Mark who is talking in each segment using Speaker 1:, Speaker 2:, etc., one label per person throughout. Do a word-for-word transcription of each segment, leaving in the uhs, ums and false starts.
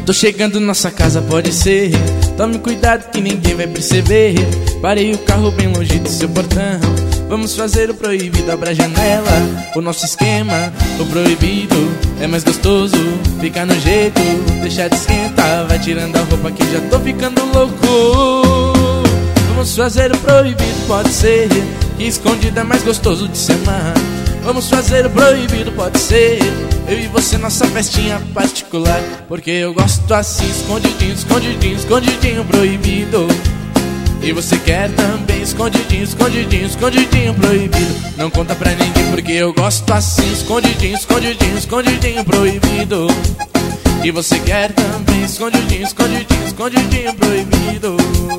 Speaker 1: tô chegando, nossa casa pode ser. Tome cuidado que ninguém vai perceber. Parei o carro bem longe do seu portão. Vamos fazer o proibido, abra a janela. O nosso esquema, o proibido é mais gostoso. Fica no jeito, deixa de esquentar. Vai tirando a roupa que já tô ficando louco. Vamos fazer o proibido, pode ser. Que escondido é mais gostoso de se amar. Vamos fazer o proibido, pode ser. Eu e você, nossa festinha particular. Porque eu gosto assim, escondidinho, escondidinho, escondidinho, proibido. E você quer também, escondidinho, escondidinho, escondidinho, proibido. Não conta pra ninguém, porque eu gosto assim, escondidinho, escondidinho, escondidinho, proibido. E você quer também, escondidinho, escondidinho, escondidinho, proibido.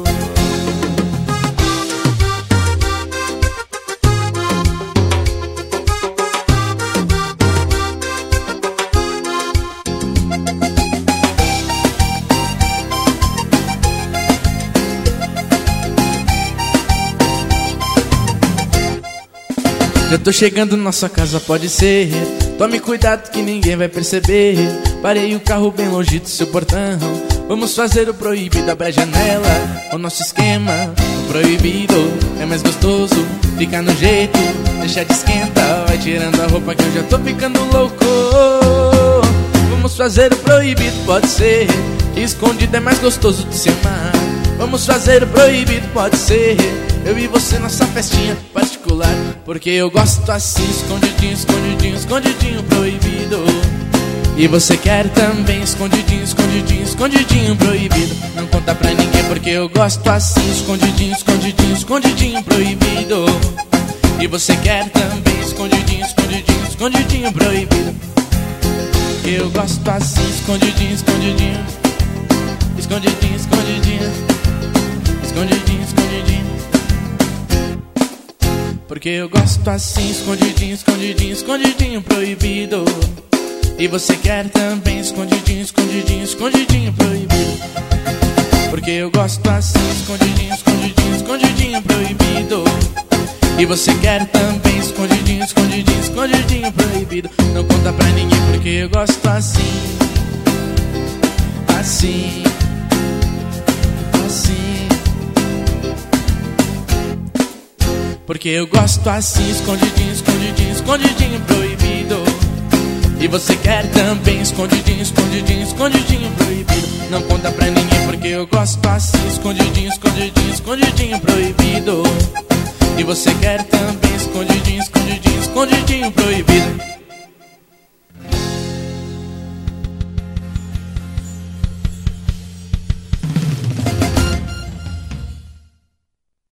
Speaker 1: Já tô chegando, nossa casa pode ser. Tome cuidado que ninguém vai perceber. Parei o carro bem longe do seu portão. Vamos fazer o proibido, abre a janela. O nosso esquema, o proibido é mais gostoso. Fica no jeito, deixa de esquentar. Vai tirando a roupa que eu já tô ficando louco. Vamos fazer o proibido, pode ser. Escondido é mais gostoso de se amar. Vamos fazer o proibido, pode ser. Eu e você, nossa festinha particular. Porque eu gosto assim, escondidinho, escondidinho, escondidinho, proibido. E você quer também, escondidinho, escondidinho, escondidinho, proibido. Não conta pra ninguém, porque eu gosto assim, escondidinho, escondidinho, escondidinho, proibido. E você quer também, escondidinho, escondidinho, escondidinho, proibido. Porque eu gosto assim, escondidinho, escondidinho, escondidinho, escondidinho, escondidinho, escondidinho. Porque eu gosto assim, escondidinho, escondidinho, escondidinho, proibido. E você quer também, escondidinho, escondidinho, escondidinho, proibido. Porque eu gosto assim, escondidinho, escondidinho, escondidinho, proibido. E você quer também, escondidinho, escondidinho, escondidinho, proibido. Não conta pra ninguém, porque eu gosto assim, assim, assim. Porque eu gosto assim, escondidinho, escondidinho, escondidinho, proibido. E você quer também, escondidinho, escondidinho, escondidinho, proibido. Não conta pra ninguém, porque eu gosto assim, escondidinho, escondidinho, escondidinho, proibido. E você quer também, escondidinho, escondidinho, escondidinho, proibido.